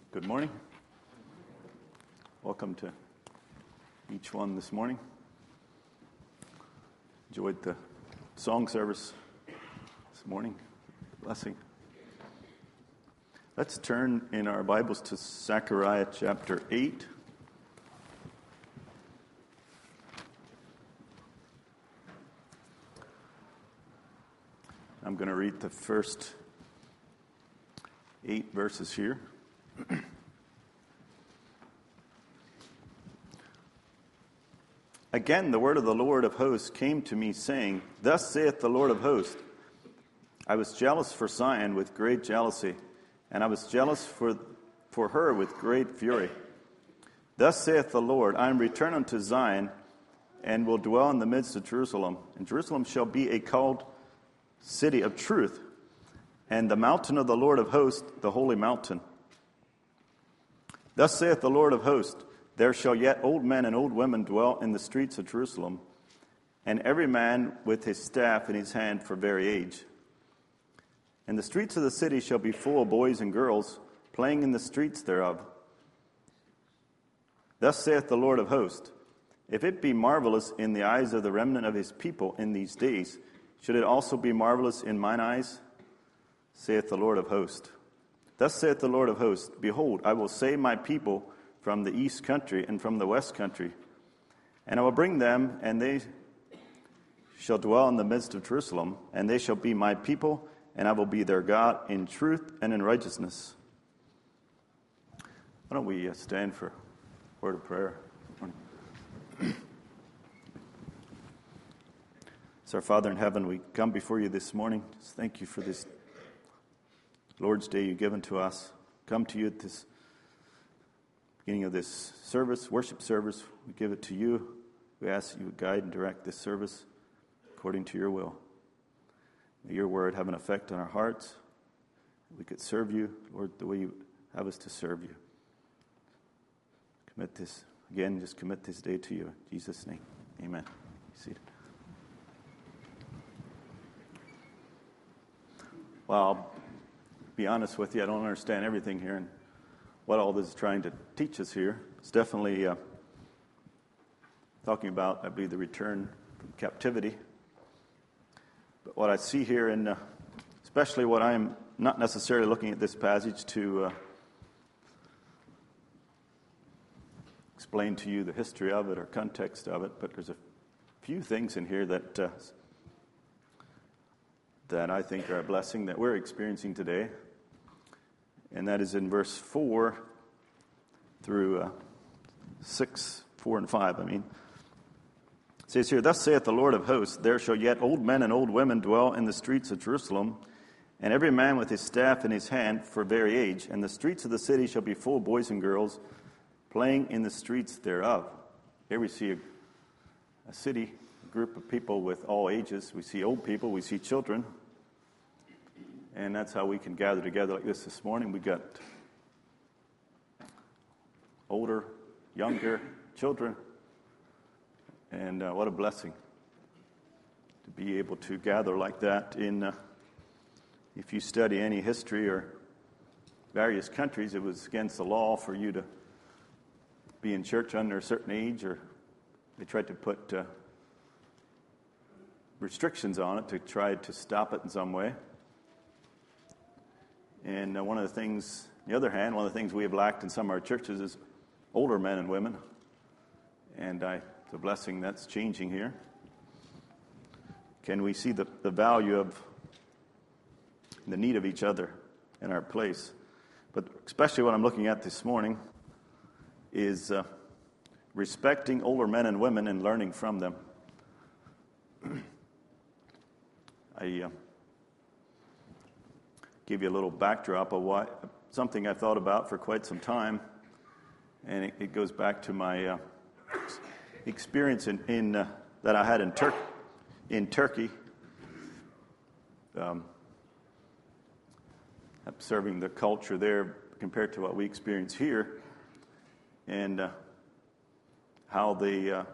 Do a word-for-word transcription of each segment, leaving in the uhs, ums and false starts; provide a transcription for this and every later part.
Good morning. Welcome to each one this morning. Enjoyed the song service this morning. Blessing. Let's turn in our Bibles to Zechariah chapter eight. I'm going to read the first eight verses here. Again, the word of the Lord of hosts came to me, saying, Thus saith the Lord of hosts, I was jealous for Zion with great jealousy, and I was jealous for, for her with great fury. Thus saith the Lord, I am returned unto Zion, and will dwell in the midst of Jerusalem. And Jerusalem shall be a called city of truth, and the mountain of the Lord of hosts, the holy mountain. Thus saith the Lord of hosts, There shall yet old men and old women dwell in the streets of Jerusalem, and every man with his staff in his hand for very age. And the streets of the city shall be full of boys and girls, playing in the streets thereof. Thus saith the Lord of hosts, If it be marvelous in the eyes of the remnant of his people in these days, should it also be marvelous in mine eyes? Saith the Lord of hosts. Thus saith the Lord of hosts, Behold, I will save my people from the east country and from the west country, and I will bring them, and they shall dwell in the midst of Jerusalem, and they shall be my people, and I will be their God in truth and in righteousness. Why don't we stand for a word of prayer? So, our Father in heaven, we come before you this morning. Just thank you for this Lord's Day you've given to us. Come to you at this beginning of this service, worship service. We give it to you. We ask that you would guide and direct this service according to your will. May your word have an effect on our hearts. We could serve you, Lord, the way you have us to serve you. Commit this, again, just commit this day to you. In Jesus' name, amen. Be seated. Well, I'll be honest with you, I don't understand everything here and what all this is trying to teach us here. It's definitely uh, talking about, I believe, the return from captivity. But what I see here, and uh, especially what I am not necessarily looking at this passage to uh, explain to you the history of it or context of it, but there's a few things in here that uh, that I think are a blessing that we're experiencing today. And that is in verse four through uh, six, four and five, I mean. It says here, Thus saith the Lord of hosts, There shall yet old men and old women dwell in the streets of Jerusalem, and every man with his staff in his hand for very age. And the streets of the city shall be full of boys and girls, playing in the streets thereof. Here we see a, a city, a group of people with all ages. We see old people, we see children. And that's how we can gather together like this this morning. We got older, younger, children. And uh, what a blessing to be able to gather like that. In, uh, if you study any history or various countries, it was against the law for you to be in church under a certain age, or they tried to put uh, restrictions on it to try to stop it in some way. And uh, one of the things, on the other hand, one of the things we have lacked in some of our churches is older men and women. And I, it's a blessing that's changing here. Can we see the, the value of the need of each other in our place? But especially what I'm looking at this morning is uh, respecting older men and women and learning from them. I uh, give you a little backdrop of what something I thought about for quite some time, and it, it goes back to my uh, experience in, in uh, that I had in, Tur- in Turkey, um, observing the culture there compared to what we experience here, and uh, how they uh,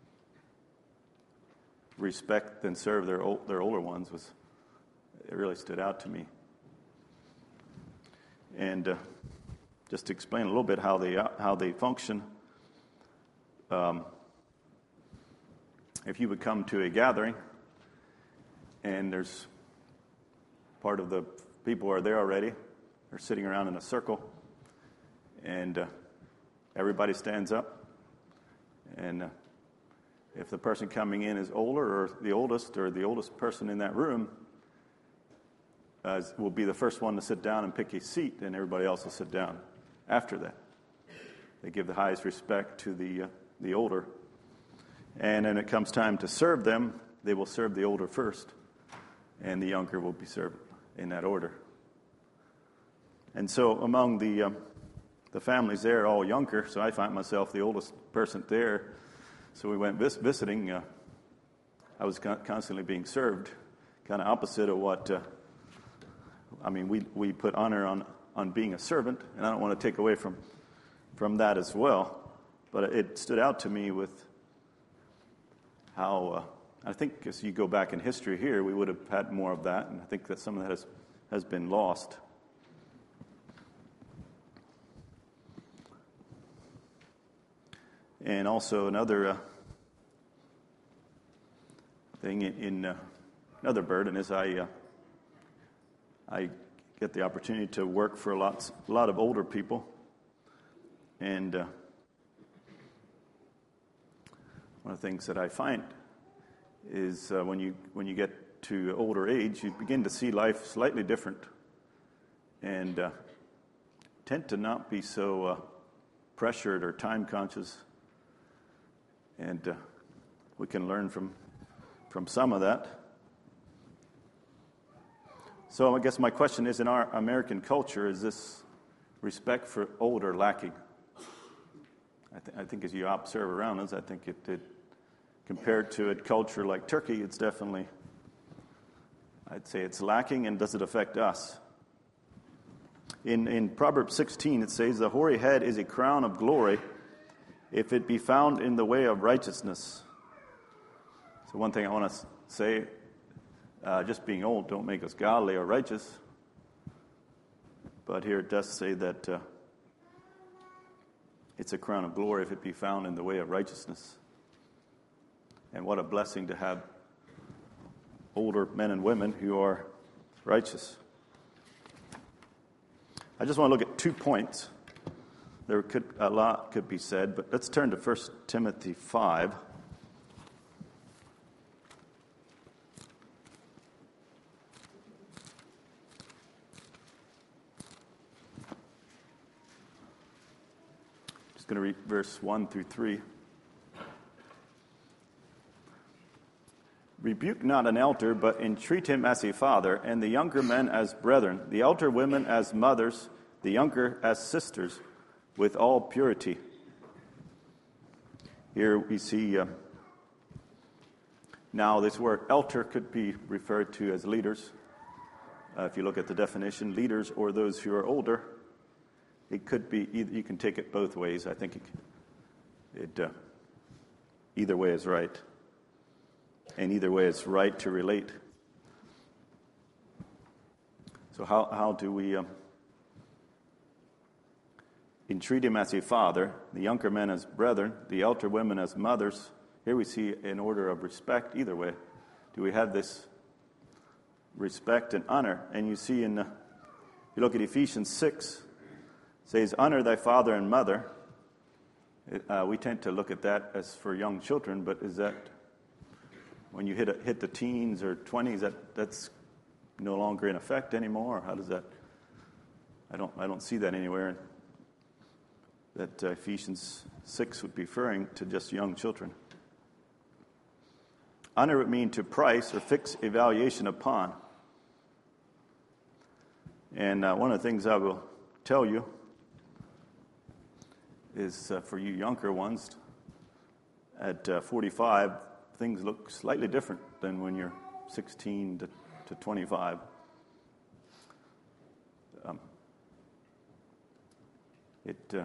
respect and serve their old, their older ones was it really stood out to me. And uh, just to explain a little bit how they how they function. Um, if you would come to a gathering, and there's part of the people are there already, they're sitting around in a circle, and uh, everybody stands up, and uh, if the person coming in is older or the oldest or the oldest person in that room, uh, will be the first one to sit down and pick a seat, and everybody else will sit down after that. They give the highest respect to the uh, the older. And when it comes time to serve them, they will serve the older first, and the younger will be served in that order. And so among the um, the families there, all younger, so I find myself the oldest person there. So we went vis- visiting. Uh, I was con- constantly being served, kind of opposite of what, uh, I mean, we we put honor on, on being a servant, and I don't want to take away from, from that as well. But it stood out to me with how, uh, I think as you go back in history here, we would have had more of that, and I think that some of that has, has been lost. And also another uh, thing in, in uh, another burden is I uh, I get the opportunity to work for a lot, a lot of older people, and uh, one of the things that I find is uh, when you when you get to older age, you begin to see life slightly different, and uh, tend to not be so uh, pressured or time conscious, and uh, we can learn from from some of that. So I guess my question is, in our American culture, is this respect for older lacking? I, th- I think as you observe around us, I think it, it compared to a culture like Turkey, it's definitely, I'd say it's lacking. And does it affect us? In in Proverbs sixteen, it says, "The hoary head is a crown of glory, if it be found in the way of righteousness." So one thing I want to say, uh, just being old don't make us godly or righteous. But here it does say that uh, it's a crown of glory if it be found in the way of righteousness. And what a blessing to have older men and women who are righteous. I just want to look at two points. There could a lot could be said, but let's turn to First Timothy five. Just going to read verse one through three. "Rebuke not an elder, but entreat him as a father, and the younger men as brethren, the elder women as mothers, the younger as sisters, with all purity." Here we see, uh, now this word elder could be referred to as leaders. Uh, if you look at the definition, leaders or those who are older. It could be, either, you can take it both ways. I think it, it uh, either way is right. And either way it's right to relate. So how, how do we um, entreat him as a father, the younger men as brethren, the elder women as mothers? Here we see an order of respect either way. Do we have this respect and honor? And you see in, uh, you look at Ephesians six, it says, "Honor thy father and mother." Uh, we tend to look at that as for young children, but is that when you hit a, hit the teens or twenties, that that's no longer in effect anymore? Or how does that? I don't I don't see that anywhere. That uh, Ephesians six would be referring to just young children. Honor would mean to price or fix a valuation upon. And uh, one of the things I will tell you is uh, for you younger ones, at uh, forty-five, things look slightly different than when you're sixteen to, to twenty-five. Um, it, uh,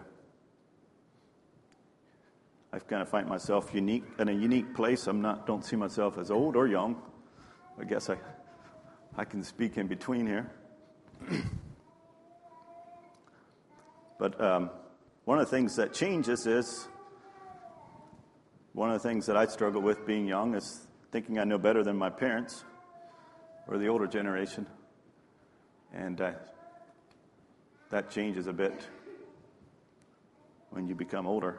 I kind of find myself unique in a unique place. I'm not, don't see myself as old or young. I guess I, I can speak in between here. But um, one of the things that changes is, one of the things that I struggle with being young is thinking I know better than my parents or the older generation. And uh, that changes a bit when you become older.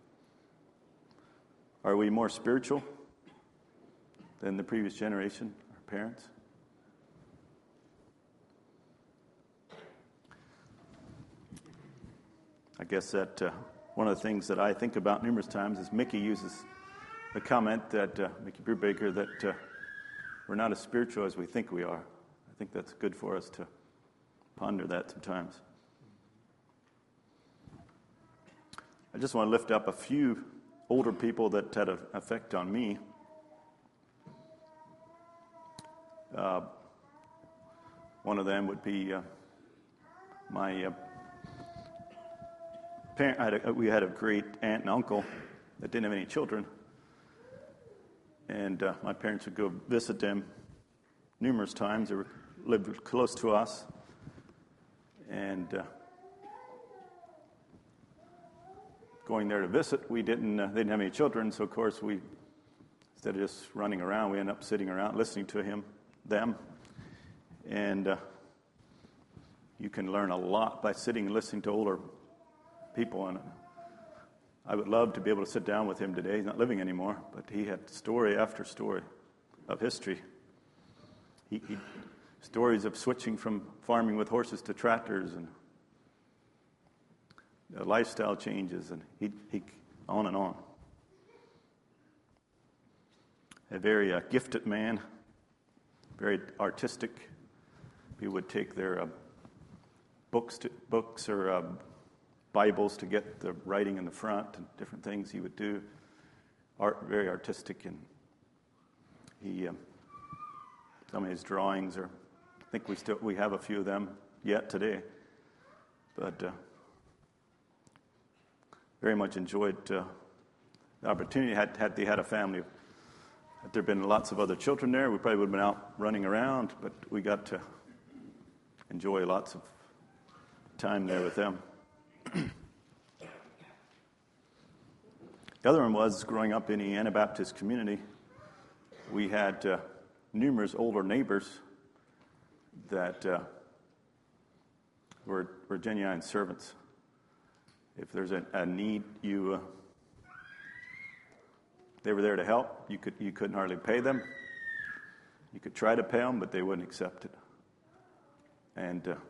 Are we more spiritual than the previous generation, our parents? I guess that uh, one of the things that I think about numerous times is Mickey uses the comment that, uh, Mickey Brubaker, that uh, we're not as spiritual as we think we are. I think that's good for us to ponder that sometimes. I just want to lift up a few older people that had an effect on me. Uh, one of them would be uh, my uh, parent. I had a, we had a great aunt and uncle that didn't have any children, and uh, my parents would go visit them numerous times. They were, lived close to us, and uh, going there to visit, we didn't. Uh, they didn't have any children, so of course we, instead of just running around, we ended up sitting around listening to him, them, and uh, you can learn a lot by sitting and listening to older people. And I would love to be able to sit down with him today. He's not living anymore, but he had story after story of history. He, he stories of switching from farming with horses to tractors and uh, lifestyle changes, and he, he on and on. A very uh, gifted man, very artistic. He would take their uh, books, to, books or uh, Bibles to get the writing in the front and different things he would do. Art, very artistic, and he um, some of his drawings are. I think we still we have a few of them yet today, but uh, very much enjoyed uh, the opportunity. Had had they had a family, had there been lots of other children there, we probably would have been out running around, but we got to enjoy lots of time there with them. The other one was growing up in the Anabaptist community. We had uh, numerous older neighbors that uh, were, were genuine servants. If there's a, a need, you uh, they were there to help. You could you couldn't hardly pay them. You could try to pay them, but they wouldn't accept it. And uh,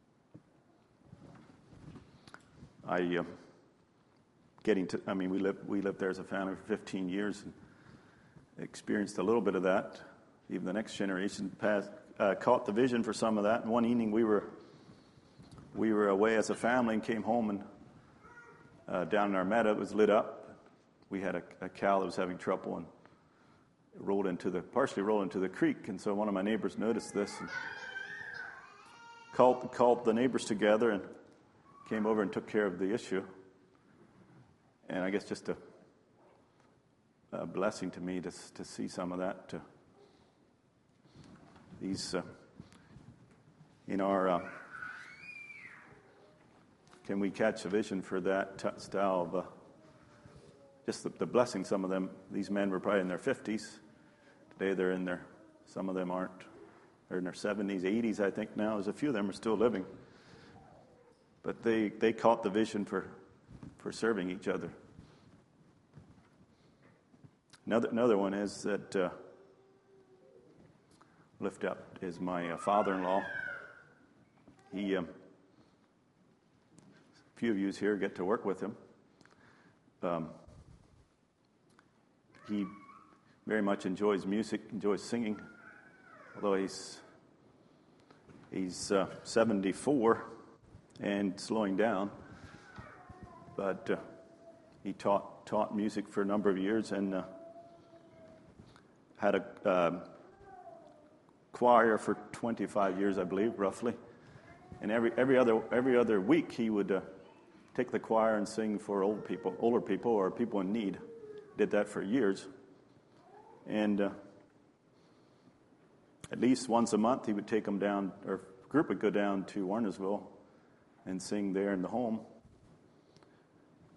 I. Uh, Getting to, I mean, we lived we lived there as a family for fifteen years and experienced a little bit of that. Even the next generation passed, uh, caught the vision for some of that. And one evening we were we were away as a family and came home, and uh, down in our meadow it was lit up. We had a, a cow that was having trouble and it rolled into the partially rolled into the creek. And so one of my neighbors noticed this and called called the neighbors together and came over and took care of the issue. And I guess just a, a blessing to me to to see some of that. To these uh, in our uh, can we catch a vision for that t- style of uh, just the, the blessing? Some of them, these men were probably in their fifties. Today they're in their. Some of them aren't. They're in their seventies, eighties. I think now. There's a few of them are still living, but they they caught the vision for for serving each other. Another another one is that uh, lift up is my uh, father-in-law. He, um, a few of you here get to work with him. Um, he very much enjoys music, enjoys singing, although he's he's uh, seventy-four and slowing down. But uh, he taught taught music for a number of years and uh, had a uh, choir for twenty-five years, I believe, roughly. And every every other every other week he would uh, take the choir and sing for old people, older people, or people in need. Did that for years. And uh, at least once a month he would take them down, or a group would go down to Warnersville and sing there in the home.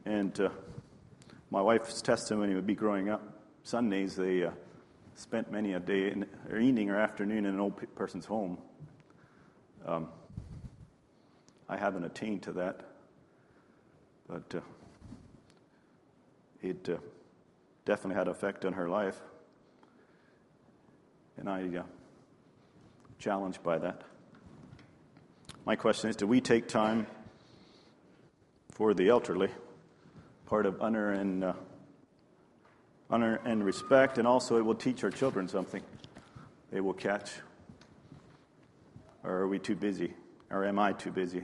And uh, my wife's testimony would be growing up. Sundays, they uh, spent many a day, in, or evening or afternoon in an old person's home. Um, I haven't attained to that, but uh, it uh, definitely had an effect on her life. And I uh, challenged by that. My question is, do we take time for the elderly? Part of honor and uh, honor and respect, and also it will teach our children something. They will catch. Or are we too busy? Or am I too busy?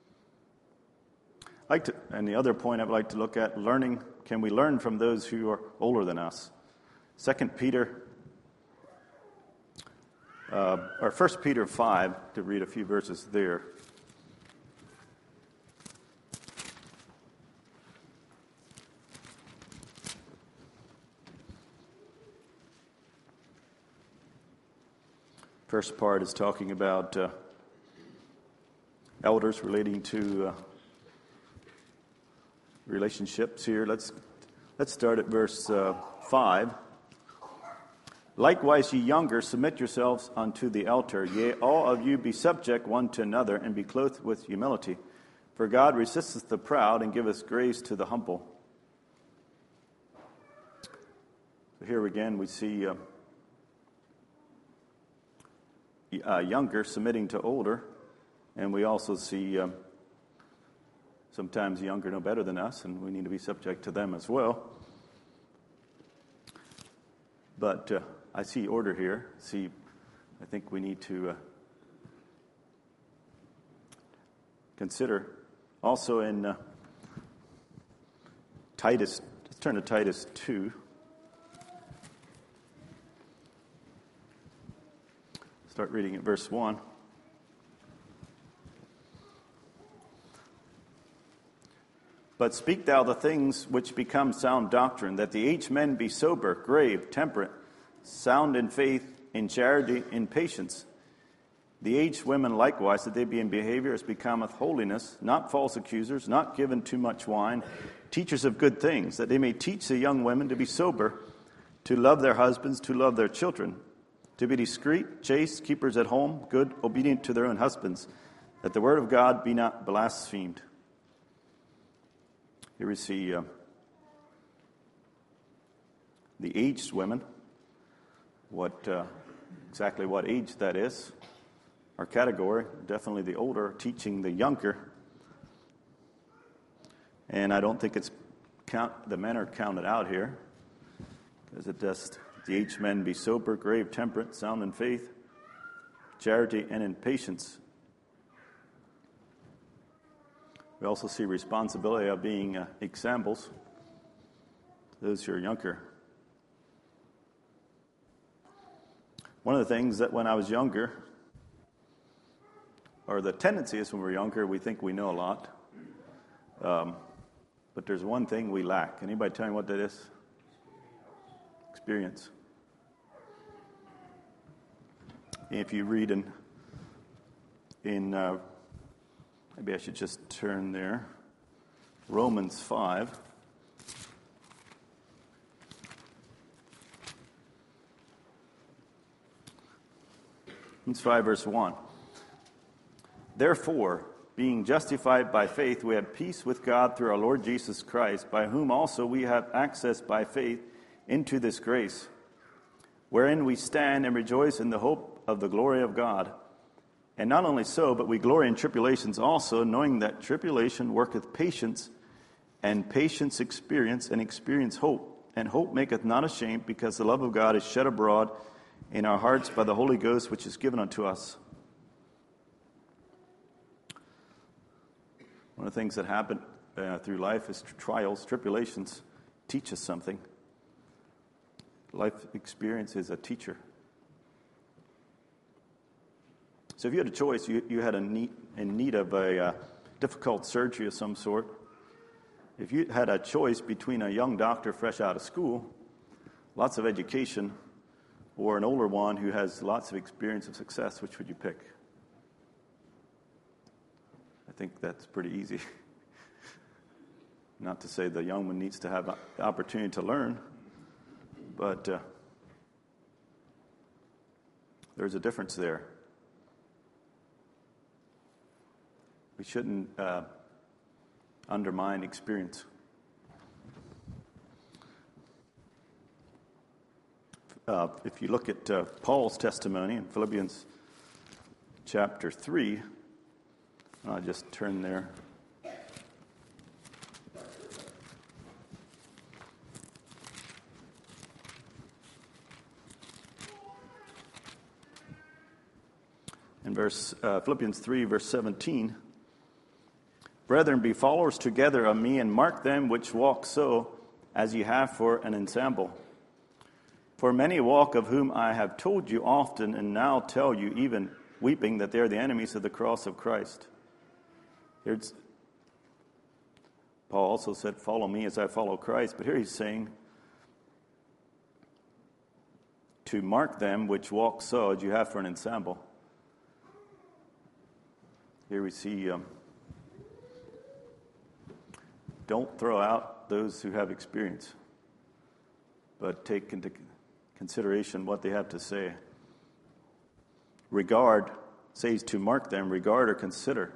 I'd like to, and the other point I'd like to look at, learning. Can we learn from those who are older than us? Second Peter, uh, or First Peter five, to read a few verses there. First part is talking about uh, elders relating to uh, relationships here. Let's let's start at verse uh, five. Likewise, ye younger, submit yourselves unto the elder. Yea, all of you be subject one to another, and be clothed with humility. For God resisteth the proud, and giveth grace to the humble. So here again we see uh, uh, younger submitting to older, and we also see um, sometimes younger know better than us, and we need to be subject to them as well. But uh, I see order here. See, I think we need to uh, consider also in uh, Titus. Let's turn to Titus two. Start reading at verse one. But speak thou the things which become sound doctrine, that the aged men be sober, grave, temperate, sound in faith, in charity, in patience. The aged women likewise, that they be in behavior as becometh holiness, not false accusers, not given too much wine, teachers of good things, that they may teach the young women to be sober, to love their husbands, to love their children, to be discreet, chaste, keepers at home, good, obedient to their own husbands, that the word of God be not blasphemed. Here we see uh, the aged women, what uh, exactly what age that is. Our category, definitely the older, teaching the younger. And I don't think it's count. The men are counted out here, because it does. The aged men be sober, grave, temperate, sound in faith, charity, and in patience. We also see responsibility of being uh, examples to those who are younger. One of the things that when I was younger, or the tendency is when we're younger, we think we know a lot. Um, but there's one thing we lack. Anybody tell me what that is? Experience. If you read in, in uh, maybe I should just turn there, Romans five. Romans five, verse one. Therefore, being justified by faith, we have peace with God through our Lord Jesus Christ, by whom also we have access by faith into this grace, wherein we stand and rejoice in the hope of the glory of God. And not only so, but we glory in tribulations also, knowing that tribulation worketh patience, and patience experience, and experience hope. And hope maketh not ashamed, because the love of God is shed abroad in our hearts by the Holy Ghost, which is given unto us. One of the things that happen uh, through life is trials, tribulations teach us something. Life experience is a teacher. So if you had a choice, you, you had a need, in need of a uh, difficult surgery of some sort, if you had a choice between a young doctor fresh out of school, lots of education, or an older one who has lots of experience of success, which would you pick? I think that's pretty easy. Not to say the young one needs to have the opportunity to learn, but uh, there's a difference there. We shouldn't uh, undermine experience. Uh, if you look at uh, Paul's testimony in Philippians chapter three, I'll just turn there. In verse uh, Philippians three, verse seventeen, brethren, be followers together of me, and mark them which walk so, as ye have for an ensample. For many walk, of whom I have told you often, and now tell you, even weeping, that they are the enemies of the cross of Christ. Here's, Paul also said, follow me as I follow Christ. But here he's saying, to mark them which walk so, as you have for an ensample. Here we see, um, don't throw out those who have experience, but take into consideration what they have to say. Regard, says to mark them, regard or consider.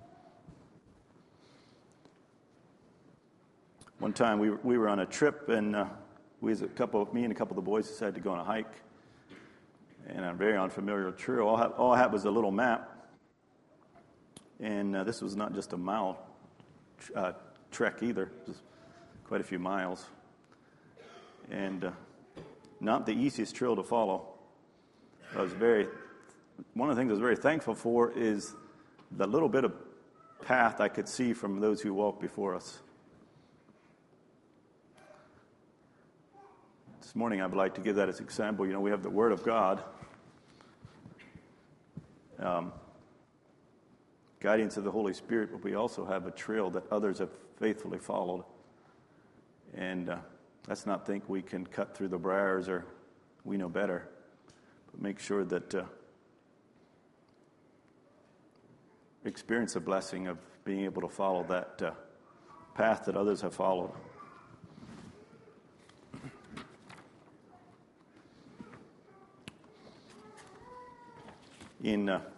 One time we were, we were on a trip, and uh, we as a couple, me and a couple of the boys decided to go on a hike, and a very unfamiliar trail. All I, all I had was a little map, and uh, this was not just a mile uh, trek either, it was quite a few miles, and uh, not the easiest trail to follow. I was very, one of the things I was very thankful for is the little bit of path I could see from those who walked before us. This morning I would like to give that as an example. You know, we have the Word of God, um, guidance of the Holy Spirit, but we also have a trail that others have faithfully followed. And uh, let's not think we can cut through the briars or we know better, but make sure that uh, experience a blessing of being able to follow that uh, path that others have followed. In uh,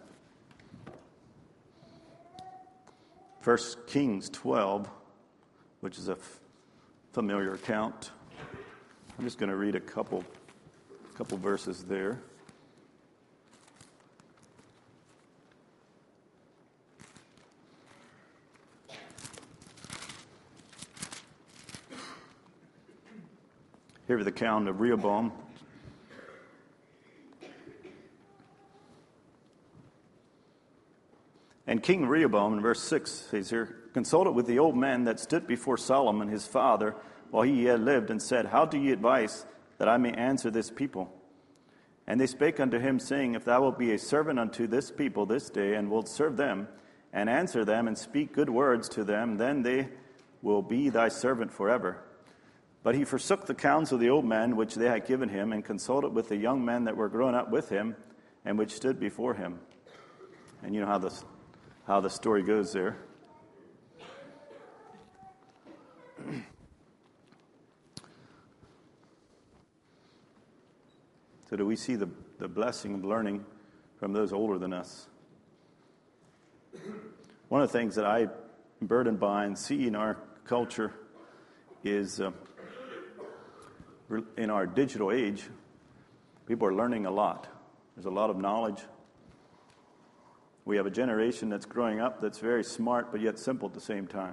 First Kings twelve, which is a f- familiar account, I'm just going to read a couple, couple verses there. Here's the account of Rehoboam. And King Rehoboam, in verse six, says here, consulted with the old men that stood before Solomon his father while he yet lived, and said, how do ye advise that I may answer this people? And they spake unto him, saying, if thou wilt be a servant unto this people this day, and wilt serve them, and answer them, and speak good words to them, then they will be thy servant forever. But he forsook the counsel of the old men which they had given him, and consulted with the young men that were grown up with him, and which stood before him. And you know how this how the story goes there. So do we see the, the blessing of learning from those older than us? One of the things that I'm burdened by and see in our culture is uh, in our digital age, people are learning a lot. There's a lot of knowledge. We have a generation that's growing up that's very smart but yet simple at the same time.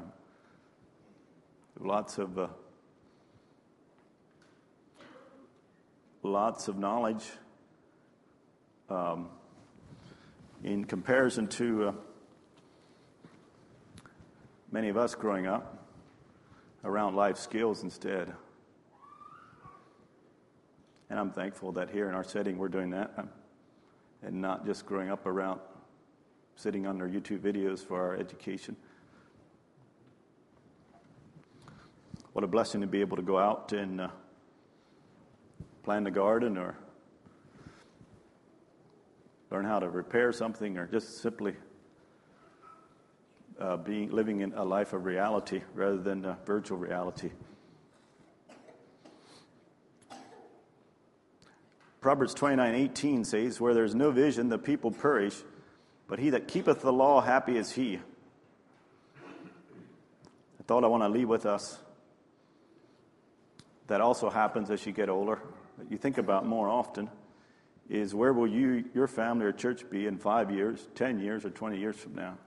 Lots of uh, lots of knowledge um, in comparison to uh, many of us growing up around life skills instead. And I'm thankful that here in our setting we're doing that, and not just growing up around sitting on their YouTube videos for our education. What a blessing to be able to go out and uh, plant a garden or learn how to repair something or just simply uh, being living in a life of reality rather than uh, virtual reality. Proverbs twenty-nine eighteen says, "Where there is no vision, the people perish, but he that keepeth the law, happy is he." A thought I want to leave with us that also happens as you get older, that you think about more often, is where will you, your family or church be in five years, ten years, or twenty years from now?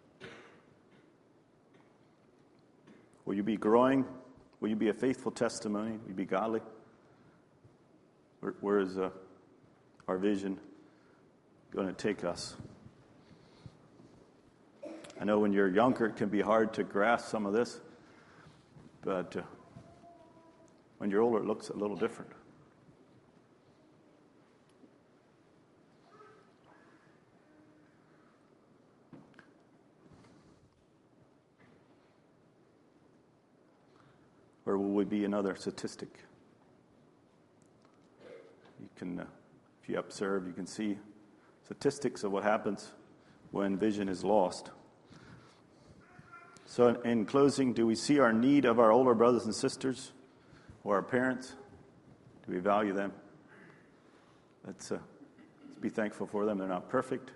Will you be growing? Will you be a faithful testimony? Will you be godly? Where, where is uh, our vision going to take us? I know when you're younger, it can be hard to grasp some of this, but uh, when you're older, it looks a little different. Or will we be another statistic? You can, uh, if you observe, you can see statistics of what happens when vision is lost. So in, in closing, do we see our need of our older brothers and sisters or our parents? Do we value them? Let's, uh, let's be thankful for them. They're not perfect,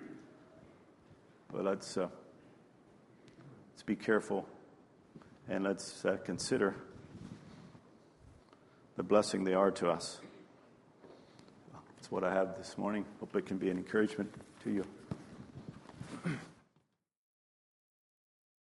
but let's, uh, let's be careful and let's uh, consider the blessing they are to us. That's what I have this morning. Hope it can be an encouragement to you.